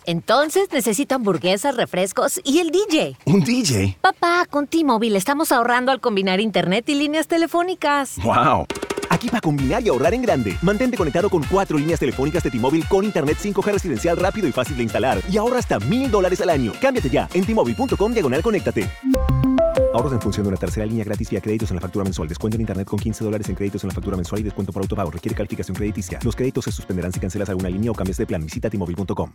Entonces necesito hamburguesas, refrescos y el DJ. ¿Un DJ? Papá, con T-Mobile estamos ahorrando al combinar internet y líneas telefónicas. ¡Wow! Aquí para combinar y ahorrar en grande. Mantente conectado con 4 líneas telefónicas de T-Mobile con internet 5G residencial rápido y fácil de instalar. Y ahorra hasta $1,000 al año. Cámbiate ya en T-Mobile.com/conéctate. Ahorros en función de una tercera línea gratis vía créditos en la factura mensual. Descuento en internet con $15 en créditos en la factura mensual y descuento por autopago. Requiere calificación crediticia. Los créditos se suspenderán si cancelas alguna línea o cambias de plan. Visita T-Mobile.com.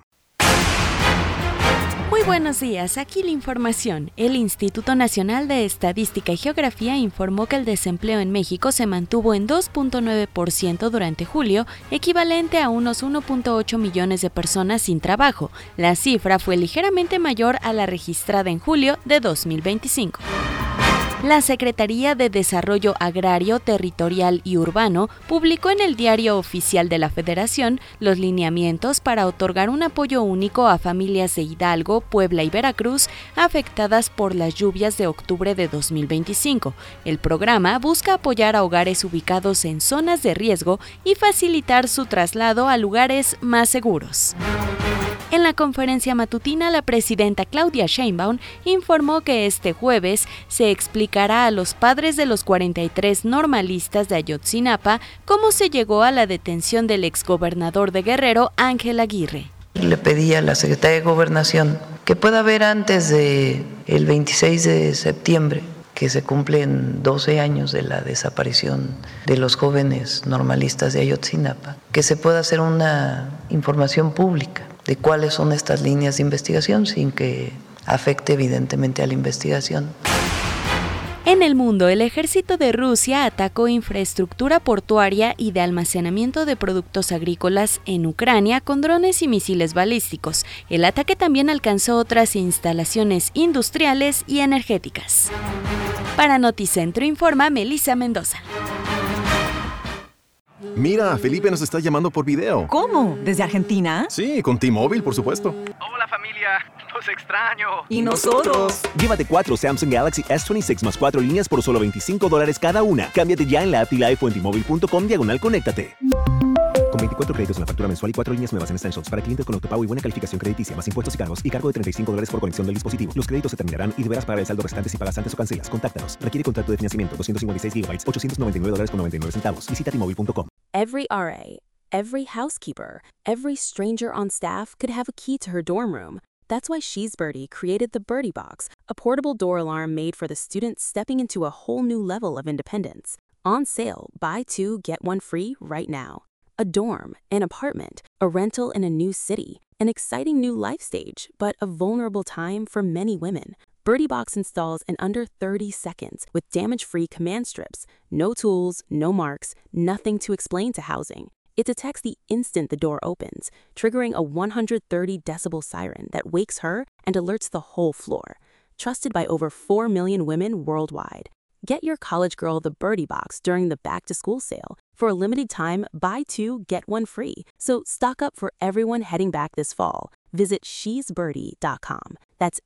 Muy buenos días, aquí la información. El Instituto Nacional de Estadística y Geografía informó que el desempleo en México se mantuvo en 2.9% durante julio, equivalente a unos 1.8 millones de personas sin trabajo. La cifra fue ligeramente mayor a la registrada en julio de 2025. La Secretaría de Desarrollo Agrario, Territorial y Urbano publicó en el Diario Oficial de la Federación los lineamientos para otorgar un apoyo único a familias de Hidalgo, Puebla y Veracruz afectadas por las lluvias de octubre de 2025. El programa busca apoyar a hogares ubicados en zonas de riesgo y facilitar su traslado a lugares más seguros. En la conferencia matutina, la presidenta Claudia Sheinbaum informó que este jueves se explicará a los padres de los 43 normalistas de Ayotzinapa cómo se llegó a la detención del exgobernador de Guerrero, Ángel Aguirre. Le pedí a la Secretaría de Gobernación que pueda ver antes del 26 de septiembre, que se cumplen 12 años de la desaparición de los jóvenes normalistas de Ayotzinapa, que se pueda hacer una información pública de cuáles son estas líneas de investigación sin que afecte evidentemente a la investigación. En el mundo, el ejército de Rusia atacó infraestructura portuaria y de almacenamiento de productos agrícolas en Ucrania con drones y misiles balísticos. El ataque también alcanzó otras instalaciones industriales y energéticas. Para Noticentro informa Melissa Mendoza. Mira, Felipe nos está llamando por video. ¿Cómo? ¿Desde Argentina? Sí, con T-Mobile, por supuesto. Hola familia, los extraño. ¿Y nosotros? Llévate 4 Samsung Galaxy S26 más 4 líneas por solo $25 cada una. Cámbiate ya en la app T-Life o en T-Mobile.com/conéctate. Con 24 créditos en la factura mensual y 4 líneas nuevas en Essentials para clientes con autopago y buena calificación crediticia, más impuestos y cargos, y cargo de $35 por conexión del dispositivo. Los créditos se terminarán y deberás pagar el saldo restante si pagas antes o cancelas. Contáctanos. Requiere contrato de financiamiento. 256 GB, $899.99. Visita T-Mobile.com. Every RA, every housekeeper, every stranger on staff could have a key to her dorm room. That's why She's Birdie created the Birdie Box, a portable door alarm made for the students stepping into a whole new level of independence. On sale, buy 2, get 1 free right now. A dorm, an apartment, a rental in a new city, an exciting new life stage, but a vulnerable time for many women. Birdie Box installs in under 30 seconds with damage-free command strips. No tools, no marks, nothing to explain to housing. It detects the instant the door opens, triggering a 130 decibel siren that wakes her and alerts the whole floor. Trusted by over 4 million women worldwide. Get your college girl the Birdie Box during the back-to-school sale. For a limited time, buy 2, get 1 free. So stock up for everyone heading back this fall. Visit shesbirdie.com. That's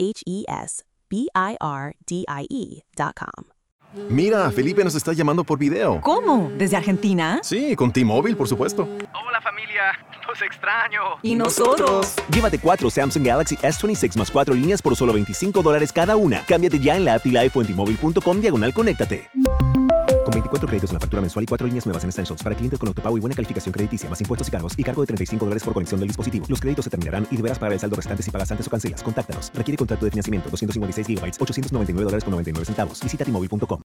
SHESBIRDIE.com. Mira, Felipe nos está llamando por video. ¿Cómo? ¿Desde Argentina? Sí, con T-Mobile, por supuesto. Hola familia, los extraño. ¿Y nosotros? Llévate 4 Samsung Galaxy S26 más 4 líneas por solo $25 cada una. Cámbiate ya en la app T-Life o en T-Mobile.com/conéctate. Con 24 créditos en la factura mensual y 4 líneas nuevas en Essentials para clientes con autopago y buena calificación crediticia, más impuestos y cargos, y cargo de $35 por conexión del dispositivo. Los créditos se terminarán y deberás pagar el saldo restante si pagas antes o cancelas. Contáctanos. Requiere contrato de financiamiento. 256 GB, $899.99. Visita T-Mobile.com.